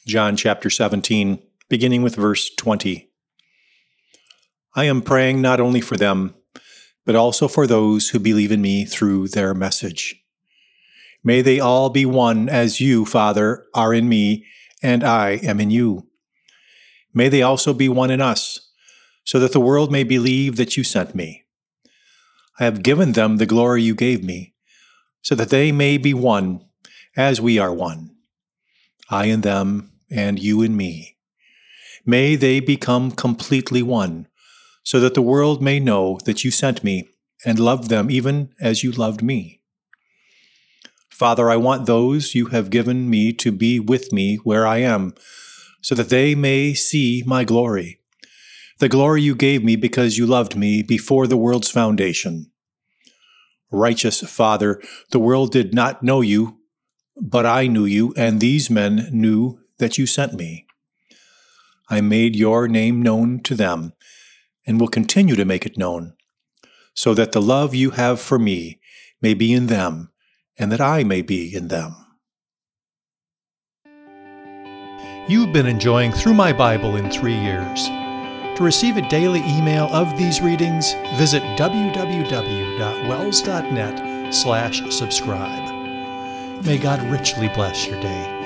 John chapter 17, beginning with verse 20. I am praying not only for them, but also for those who believe in me through their message. May they all be one as you, Father, are in me, and I am in you. May they also be one in us, so that the world may believe that you sent me. I have given them the glory you gave me, so that they may be one as we are one. I in them, and you in me. May they become completely one, so that the world may know that you sent me and loved them even as you loved me. Father, I want those you have given me to be with me where I am, so that they may see my glory, the glory you gave me because you loved me before the world's foundation. Righteous Father, the world did not know you, but I knew you, and these men knew that you sent me. I made your name known to them, and will continue to make it known, so that the love you have for me may be in them, and that I may be in them. You've been enjoying Through My Bible in 3 Years. To receive a daily email of these readings, visit www.wells.net/subscribe. May God richly bless your day.